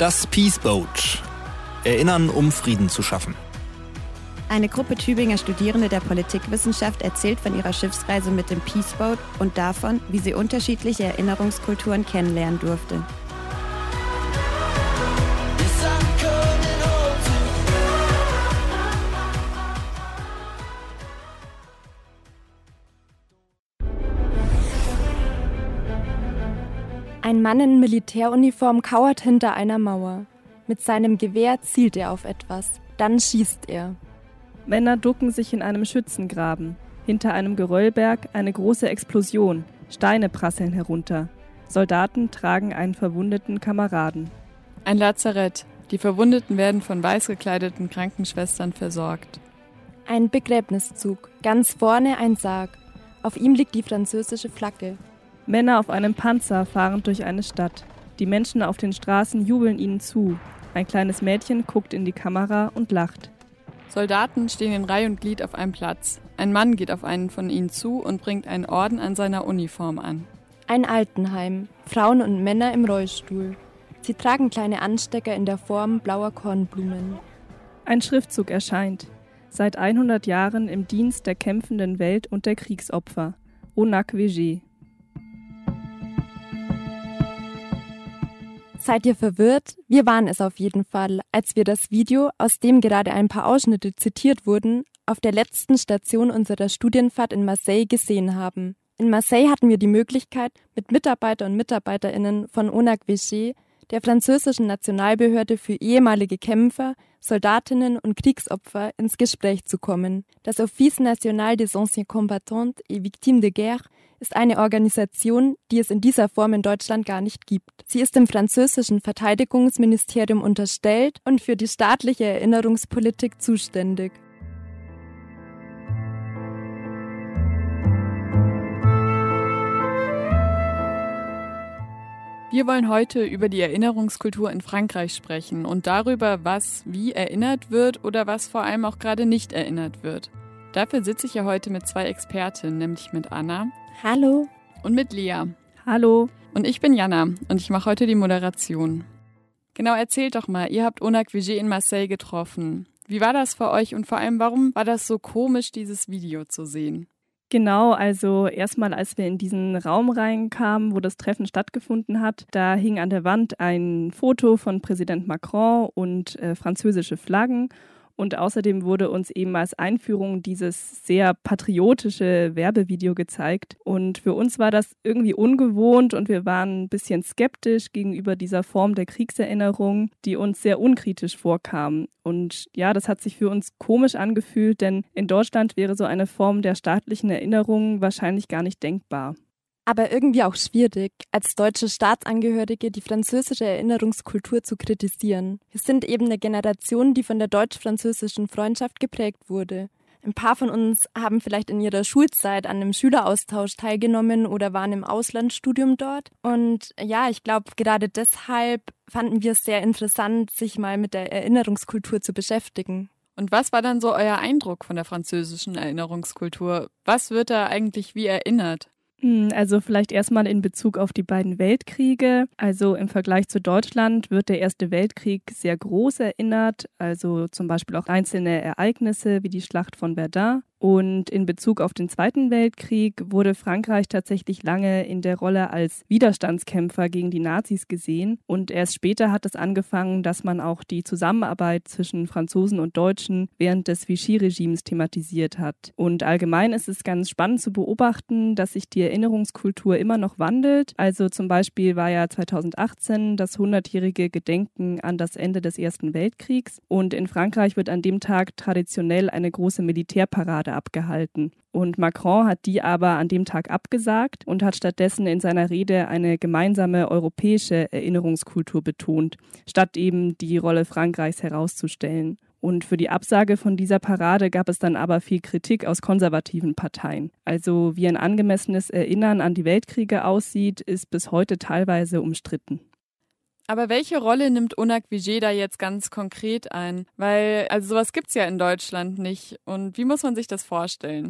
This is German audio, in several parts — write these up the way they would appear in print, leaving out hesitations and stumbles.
Das Peace Boat. Erinnern, um Frieden zu schaffen. Eine Gruppe Tübinger Studierende der Politikwissenschaft erzählt von ihrer Schiffsreise mit dem Peace Boat und davon, wie sie unterschiedliche Erinnerungskulturen kennenlernen durfte. Ein Mann in Militäruniform kauert hinter einer Mauer. Mit seinem Gewehr zielt er auf etwas. Dann schießt er. Männer ducken sich in einem Schützengraben. Hinter einem Geröllberg eine große Explosion. Steine prasseln herunter. Soldaten tragen einen verwundeten Kameraden. Ein Lazarett. Die Verwundeten werden von weiß gekleideten Krankenschwestern versorgt. Ein Begräbniszug. Ganz vorne ein Sarg. Auf ihm liegt die französische Flagge. Männer auf einem Panzer fahren durch eine Stadt. Die Menschen auf den Straßen jubeln ihnen zu. Ein kleines Mädchen guckt in die Kamera und lacht. Soldaten stehen in Reihe und Glied auf einem Platz. Ein Mann geht auf einen von ihnen zu und bringt einen Orden an seiner Uniform an. Ein Altenheim. Frauen und Männer im Rollstuhl. Sie tragen kleine Anstecker in der Form blauer Kornblumen. Ein Schriftzug erscheint. Seit 100 Jahren im Dienst der kämpfenden Welt und der Kriegsopfer. Onak Veger. Seid ihr verwirrt? Wir waren es auf jeden Fall, als wir das Video, aus dem gerade ein paar Ausschnitte zitiert wurden, auf der letzten Station unserer Studienfahrt in Marseille gesehen haben. In Marseille hatten wir die Möglichkeit, mit Mitarbeiter und MitarbeiterInnen von Onak Veger, der französischen Nationalbehörde für ehemalige Kämpfer, Soldatinnen und Kriegsopfer, ins Gespräch zu kommen. Das Office National des Anciens Combattants et Victimes de Guerre ist eine Organisation, die es in dieser Form in Deutschland gar nicht gibt. Sie ist dem französischen Verteidigungsministerium unterstellt und für die staatliche Erinnerungspolitik zuständig. Wir wollen heute über die Erinnerungskultur in Frankreich sprechen und darüber, was wie erinnert wird oder was vor allem auch gerade nicht erinnert wird. Dafür sitze ich ja heute mit zwei Expertinnen, nämlich mit Anna. Hallo. Und mit Lea. Hallo. Und ich bin Jana und ich mache heute die Moderation. Genau, erzählt doch mal, ihr habt Onak Veger in Marseille getroffen. Wie war das für euch und vor allem, warum war das so komisch, dieses Video zu sehen? Genau, also erstmal, als wir in diesen Raum reinkamen, wo das Treffen stattgefunden hat, da hing an der Wand ein Foto von Präsident Macron und französische Flaggen. Und außerdem wurde uns eben als Einführung dieses sehr patriotische Werbevideo gezeigt. Und für uns war das irgendwie ungewohnt und wir waren ein bisschen skeptisch gegenüber dieser Form der Kriegserinnerung, die uns sehr unkritisch vorkam. Und ja, das hat sich für uns komisch angefühlt, denn in Deutschland wäre so eine Form der staatlichen Erinnerung wahrscheinlich gar nicht denkbar. Aber irgendwie auch schwierig, als deutsche Staatsangehörige die französische Erinnerungskultur zu kritisieren. Wir sind eben eine Generation, die von der deutsch-französischen Freundschaft geprägt wurde. Ein paar von uns haben vielleicht in ihrer Schulzeit an einem Schüleraustausch teilgenommen oder waren im Auslandsstudium dort. Und ja, ich glaube, gerade deshalb fanden wir es sehr interessant, sich mal mit der Erinnerungskultur zu beschäftigen. Und was war dann so euer Eindruck von der französischen Erinnerungskultur? Was wird da eigentlich wie erinnert? Also vielleicht erstmal in Bezug auf die beiden Weltkriege. Also im Vergleich zu Deutschland wird der Erste Weltkrieg sehr groß erinnert, also zum Beispiel auch einzelne Ereignisse wie die Schlacht von Verdun. Und in Bezug auf den Zweiten Weltkrieg wurde Frankreich tatsächlich lange in der Rolle als Widerstandskämpfer gegen die Nazis gesehen. Und erst später hat es angefangen, dass man auch die Zusammenarbeit zwischen Franzosen und Deutschen während des Vichy-Regimes thematisiert hat. Und allgemein ist es ganz spannend zu beobachten, dass sich die Erinnerungskultur immer noch wandelt. Also zum Beispiel war ja 2018 das 100-jährige Gedenken an das Ende des Ersten Weltkriegs. Und in Frankreich wird an dem Tag traditionell eine große Militärparade abgehalten. Und Macron hat die aber an dem Tag abgesagt und hat stattdessen in seiner Rede eine gemeinsame europäische Erinnerungskultur betont, statt eben die Rolle Frankreichs herauszustellen. Und für die Absage von dieser Parade gab es dann aber viel Kritik aus konservativen Parteien. Also wie ein angemessenes Erinnern an die Weltkriege aussieht, ist bis heute teilweise umstritten. Aber welche Rolle nimmt Onak Veger da jetzt ganz konkret ein? Weil, also sowas gibt's ja in Deutschland nicht. Und wie muss man sich das vorstellen?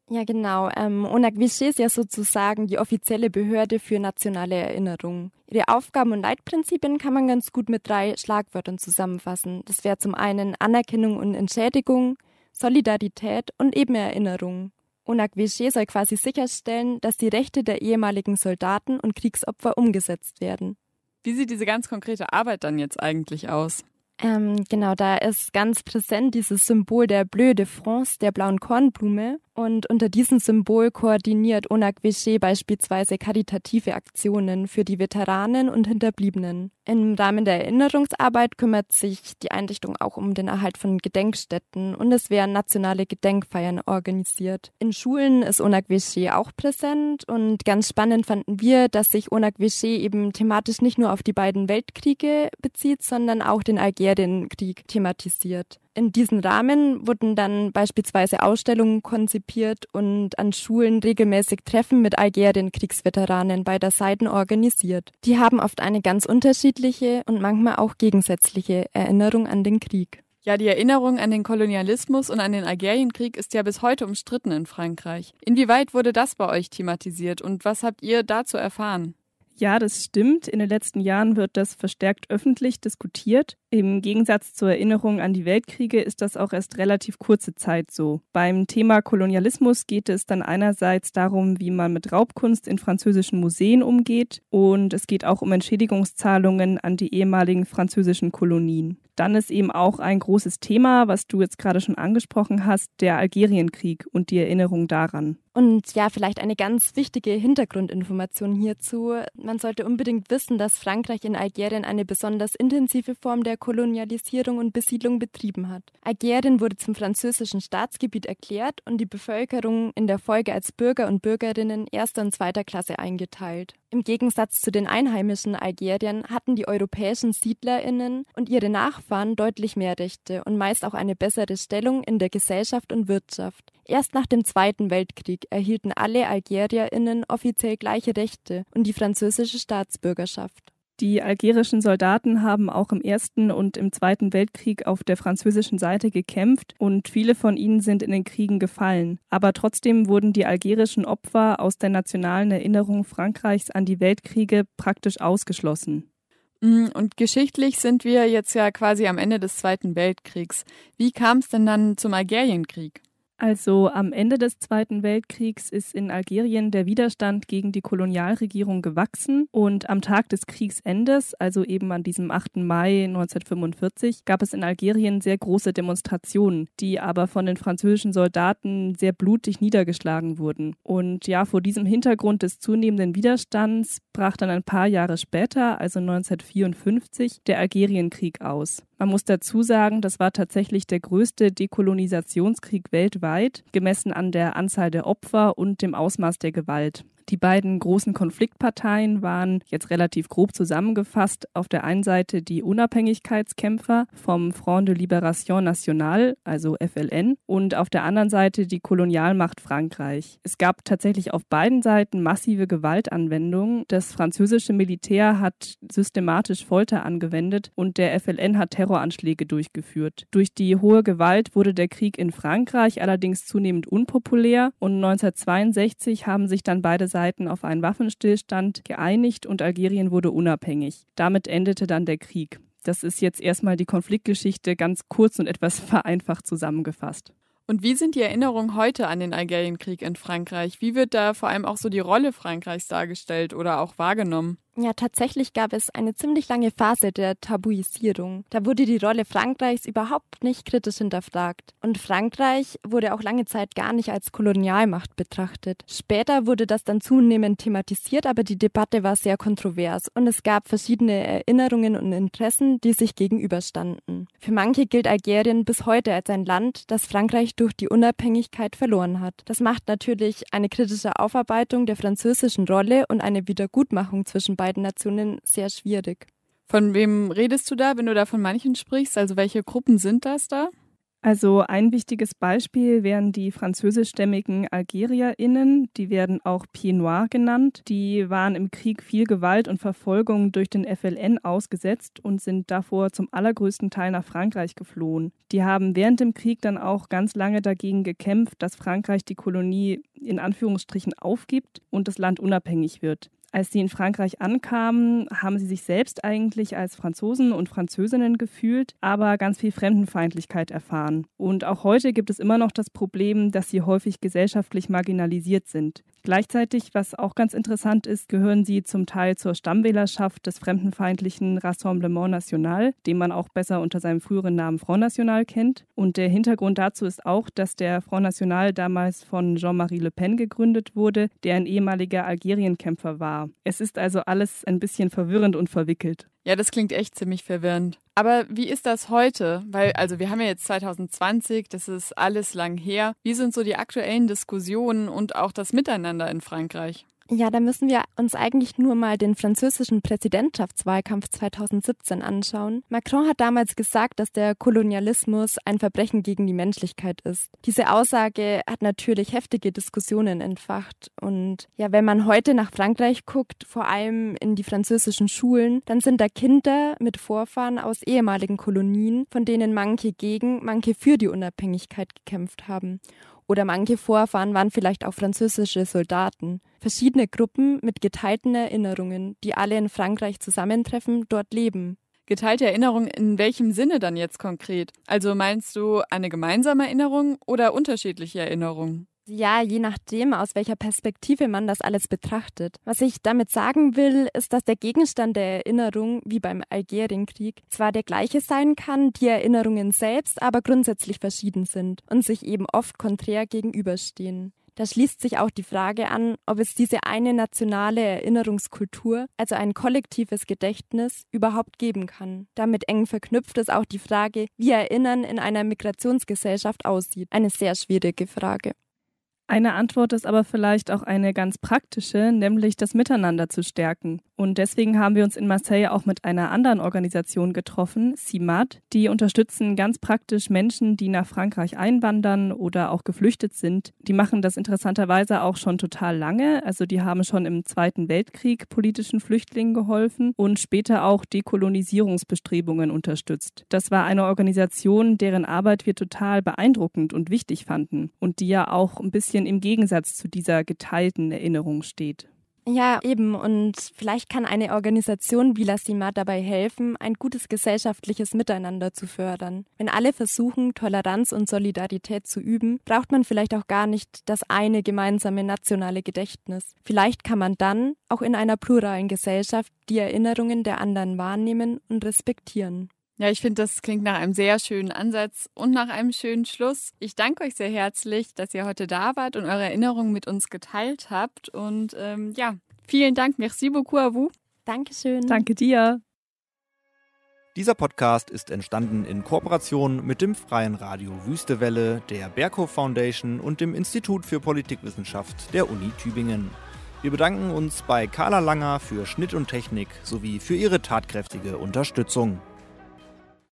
Ja, genau. ONAC-VG ist ja sozusagen die offizielle Behörde für nationale Erinnerung. Ihre Aufgaben und Leitprinzipien kann man ganz gut mit 3 Schlagwörtern zusammenfassen. Das wäre zum einen Anerkennung und Entschädigung, Solidarität und eben Erinnerung. ONAC-VG soll quasi sicherstellen, dass die Rechte der ehemaligen Soldaten und Kriegsopfer umgesetzt werden. Wie sieht diese ganz konkrete Arbeit dann jetzt eigentlich aus? Genau, da ist ganz präsent dieses Symbol der Bleu de France, der blauen Kornblume. Und unter diesem Symbol koordiniert ONAC-VG beispielsweise karitative Aktionen für die Veteranen und Hinterbliebenen. Im Rahmen der Erinnerungsarbeit kümmert sich die Einrichtung auch um den Erhalt von Gedenkstätten und es werden nationale Gedenkfeiern organisiert. In Schulen ist ONAC-VG auch präsent und ganz spannend fanden wir, dass sich ONAC-VG eben thematisch nicht nur auf die beiden Weltkriege bezieht, sondern auch den Algerienkrieg thematisiert. In diesem Rahmen wurden dann beispielsweise Ausstellungen konzipiert und an Schulen regelmäßig Treffen mit Algerien-Kriegsveteranen beider Seiten organisiert. Die haben oft eine ganz unterschiedliche und manchmal auch gegensätzliche Erinnerung an den Krieg. Ja, die Erinnerung an den Kolonialismus und an den Algerienkrieg ist ja bis heute umstritten in Frankreich. Inwieweit wurde das bei euch thematisiert und was habt ihr dazu erfahren? Ja, das stimmt. In den letzten Jahren wird das verstärkt öffentlich diskutiert. Im Gegensatz zur Erinnerung an die Weltkriege ist das auch erst relativ kurze Zeit so. Beim Thema Kolonialismus geht es dann einerseits darum, wie man mit Raubkunst in französischen Museen umgeht und es geht auch um Entschädigungszahlungen an die ehemaligen französischen Kolonien. Dann ist eben auch ein großes Thema, was du jetzt gerade schon angesprochen hast, der Algerienkrieg und die Erinnerung daran. Und ja, vielleicht eine ganz wichtige Hintergrundinformation hierzu. Man sollte unbedingt wissen, dass Frankreich in Algerien eine besonders intensive Form der Kolonialisierung und Besiedlung betrieben hat. Algerien wurde zum französischen Staatsgebiet erklärt und die Bevölkerung in der Folge als Bürger und Bürgerinnen erster und zweiter Klasse eingeteilt. Im Gegensatz zu den einheimischen Algeriern hatten die europäischen SiedlerInnen und ihre Nachfahren deutlich mehr Rechte und meist auch eine bessere Stellung in der Gesellschaft und Wirtschaft. Erst nach dem Zweiten Weltkrieg erhielten alle AlgerierInnen offiziell gleiche Rechte und die französische Staatsbürgerschaft. Die algerischen Soldaten haben auch im Ersten und im Zweiten Weltkrieg auf der französischen Seite gekämpft und viele von ihnen sind in den Kriegen gefallen. Aber trotzdem wurden die algerischen Opfer aus der nationalen Erinnerung Frankreichs an die Weltkriege praktisch ausgeschlossen. Und geschichtlich sind wir jetzt ja quasi am Ende des Zweiten Weltkriegs. Wie kam es denn dann zum Algerienkrieg? Also am Ende des Zweiten Weltkriegs ist in Algerien der Widerstand gegen die Kolonialregierung gewachsen und am Tag des Kriegsendes, also eben an diesem 8. Mai 1945, gab es in Algerien sehr große Demonstrationen, die aber von den französischen Soldaten sehr blutig niedergeschlagen wurden. Und ja, vor diesem Hintergrund des zunehmenden Widerstands brach dann ein paar Jahre später, also 1954, der Algerienkrieg aus. Man muss dazu sagen, das war tatsächlich der größte Dekolonisationskrieg weltweit, gemessen an der Anzahl der Opfer und dem Ausmaß der Gewalt. Die beiden großen Konfliktparteien waren, jetzt relativ grob zusammengefasst, auf der einen Seite die Unabhängigkeitskämpfer vom Front de Libération Nationale, also FLN, und auf der anderen Seite die Kolonialmacht Frankreich. Es gab tatsächlich auf beiden Seiten massive Gewaltanwendungen. Das französische Militär hat systematisch Folter angewendet und der FLN hat Terroranschläge durchgeführt. Durch die hohe Gewalt wurde der Krieg in Frankreich allerdings zunehmend unpopulär und 1962 haben sich dann beide Seiten auf einen Waffenstillstand geeinigt und Algerien wurde unabhängig. Damit endete dann der Krieg. Das ist jetzt erstmal die Konfliktgeschichte ganz kurz und etwas vereinfacht zusammengefasst. Und wie sind die Erinnerungen heute an den Algerienkrieg in Frankreich? Wie wird da vor allem auch so die Rolle Frankreichs dargestellt oder auch wahrgenommen? Ja, tatsächlich gab es eine ziemlich lange Phase der Tabuisierung. Da wurde die Rolle Frankreichs überhaupt nicht kritisch hinterfragt. Und Frankreich wurde auch lange Zeit gar nicht als Kolonialmacht betrachtet. Später wurde das dann zunehmend thematisiert, aber die Debatte war sehr kontrovers und es gab verschiedene Erinnerungen und Interessen, die sich gegenüberstanden. Für manche gilt Algerien bis heute als ein Land, das Frankreich durch die Unabhängigkeit verloren hat. Das macht natürlich eine kritische Aufarbeitung der französischen Rolle und eine Wiedergutmachung zwischen beiden Nationen sehr schwierig. Von wem redest du da, wenn du da von manchen sprichst? Also welche Gruppen sind das da? Also ein wichtiges Beispiel wären die französischstämmigen AlgerierInnen, die werden auch Pieds Noirs genannt. Die waren im Krieg viel Gewalt und Verfolgung durch den FLN ausgesetzt und sind davor zum allergrößten Teil nach Frankreich geflohen. Die haben während dem Krieg dann auch ganz lange dagegen gekämpft, dass Frankreich die Kolonie in Anführungsstrichen aufgibt und das Land unabhängig wird. Als sie in Frankreich ankamen, haben sie sich selbst eigentlich als Franzosen und Französinnen gefühlt, aber ganz viel Fremdenfeindlichkeit erfahren. Und auch heute gibt es immer noch das Problem, dass sie häufig gesellschaftlich marginalisiert sind. Gleichzeitig, was auch ganz interessant ist, gehören sie zum Teil zur Stammwählerschaft des fremdenfeindlichen Rassemblement National, den man auch besser unter seinem früheren Namen Front National kennt. Und der Hintergrund dazu ist auch, dass der Front National damals von Jean-Marie Le Pen gegründet wurde, der ein ehemaliger Algerienkämpfer war. Es ist also alles ein bisschen verwirrend und verwickelt. Ja, das klingt echt ziemlich verwirrend. Aber wie ist das heute? Weil, wir haben ja jetzt 2020, das ist alles lang her. Wie sind so die aktuellen Diskussionen und auch das Miteinander in Frankreich? Ja, da müssen wir uns eigentlich nur mal den französischen Präsidentschaftswahlkampf 2017 anschauen. Macron hat damals gesagt, dass der Kolonialismus ein Verbrechen gegen die Menschlichkeit ist. Diese Aussage hat natürlich heftige Diskussionen entfacht. Und ja, wenn man heute nach Frankreich guckt, vor allem in die französischen Schulen, dann sind da Kinder mit Vorfahren aus ehemaligen Kolonien, von denen manche gegen, manche für die Unabhängigkeit gekämpft haben. Oder manche Vorfahren waren vielleicht auch französische Soldaten. Verschiedene Gruppen mit geteilten Erinnerungen, die alle in Frankreich zusammentreffen, dort leben. Geteilte Erinnerung in welchem Sinne dann jetzt konkret? Also meinst du eine gemeinsame Erinnerung oder unterschiedliche Erinnerungen? Ja, je nachdem, aus welcher Perspektive man das alles betrachtet. Was ich damit sagen will, ist, dass der Gegenstand der Erinnerung, wie beim Algerienkrieg, zwar der gleiche sein kann, die Erinnerungen selbst aber grundsätzlich verschieden sind und sich eben oft konträr gegenüberstehen. Da schließt sich auch die Frage an, ob es diese eine nationale Erinnerungskultur, also ein kollektives Gedächtnis, überhaupt geben kann. Damit eng verknüpft ist auch die Frage, wie Erinnern in einer Migrationsgesellschaft aussieht. Eine sehr schwierige Frage. Eine Antwort ist aber vielleicht auch eine ganz praktische, nämlich das Miteinander zu stärken. Und deswegen haben wir uns in Marseille auch mit einer anderen Organisation getroffen, CIMAD. Die unterstützen ganz praktisch Menschen, die nach Frankreich einwandern oder auch geflüchtet sind. Die machen das interessanterweise auch schon total lange. Also die haben schon im Zweiten Weltkrieg politischen Flüchtlingen geholfen und später auch Dekolonisierungsbestrebungen unterstützt. Das war eine Organisation, deren Arbeit wir total beeindruckend und wichtig fanden und die ja auch ein bisschen im Gegensatz zu dieser geteilten Erinnerung steht. Ja, eben. Und vielleicht kann eine Organisation wie La CIMAD dabei helfen, ein gutes gesellschaftliches Miteinander zu fördern. Wenn alle versuchen, Toleranz und Solidarität zu üben, braucht man vielleicht auch gar nicht das eine gemeinsame nationale Gedächtnis. Vielleicht kann man dann auch in einer pluralen Gesellschaft die Erinnerungen der anderen wahrnehmen und respektieren. Ja, ich finde, das klingt nach einem sehr schönen Ansatz und nach einem schönen Schluss. Ich danke euch sehr herzlich, dass ihr heute da wart und eure Erinnerungen mit uns geteilt habt. Und vielen Dank. Merci beaucoup à vous. Dankeschön. Danke dir. Dieser Podcast ist entstanden in Kooperation mit dem Freien Radio Wüstewelle, der Berkhof Foundation und dem Institut für Politikwissenschaft der Uni Tübingen. Wir bedanken uns bei Carla Langer für Schnitt und Technik sowie für ihre tatkräftige Unterstützung.